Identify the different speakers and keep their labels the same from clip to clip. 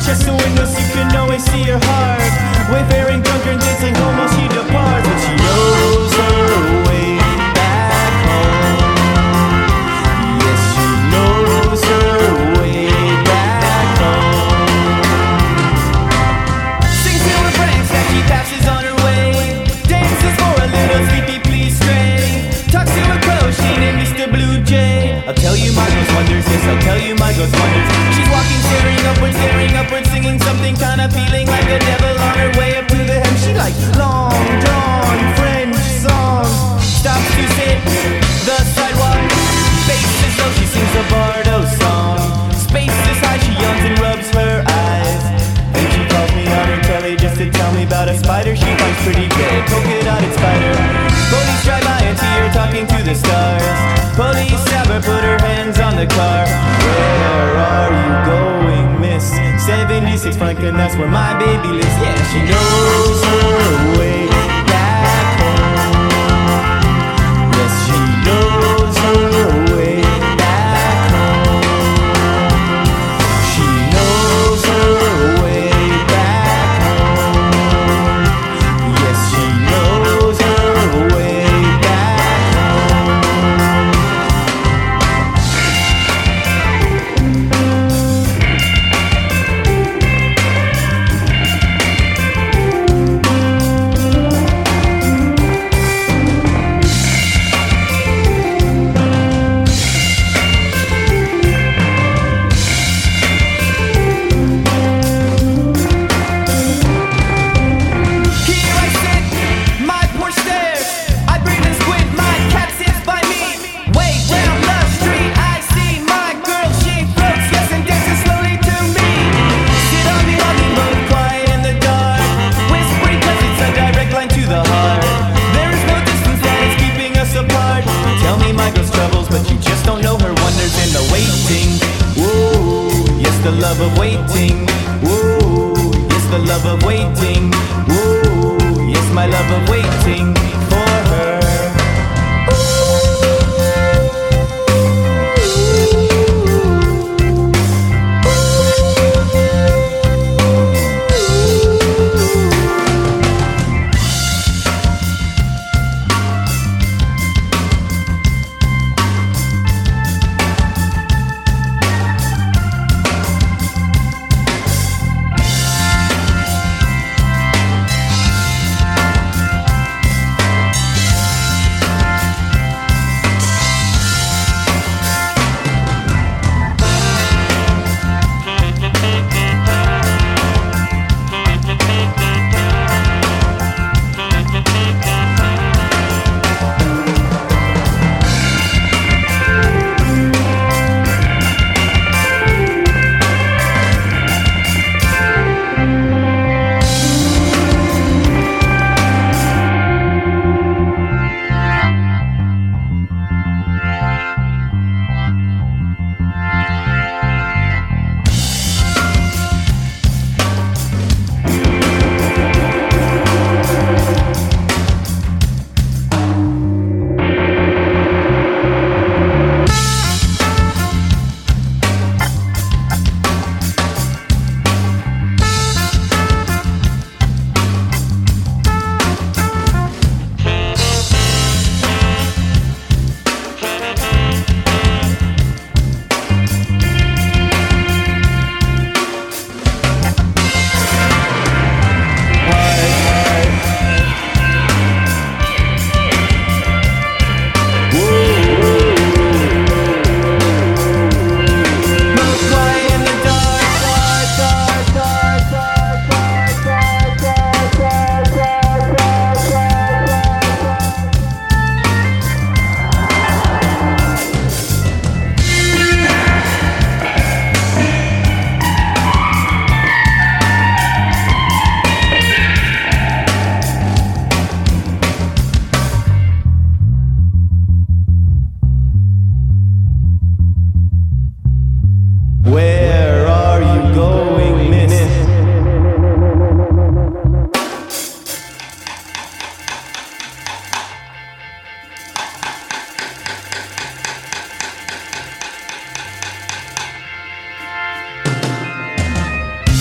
Speaker 1: Chest and windows, you can always see her heart. Wayfaring, drunken, dancing home while she departs. But she knows her way back home. Yes, she knows her way back home. Sings to her friends that she passes on her way. Dances for a little sleepy please stray. Talks to her coach, she named Mr. Blue Jay. I'll tell you my ghost wonders, yes, I'll tell you my ghost wonders. She's walking, staring upward, singing something kind of feeling like a devil on her way up to the hem. She likes long, drawn French songs. Stops to sit the sidewalk, faces though she sings a Bardo song. Space is high, she yawns and rubs her eyes. Then she calls me on her telly just to tell me about a spider she finds pretty gay. Polka dotted spider. Police drive by and see her talking to the stars. Police have her put her hands on the car. Where are you going, miss? 76 Franklin, that's where my baby lives. Yeah, she knows her way back home. Yes, she knows her way back home. She knows her way back home. Yes, she knows her way back home. The love of waiting, whoa, yes, the love of waiting, whoa, yes, my love of waiting for her.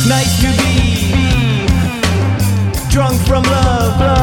Speaker 1: Nice to be drunk from love.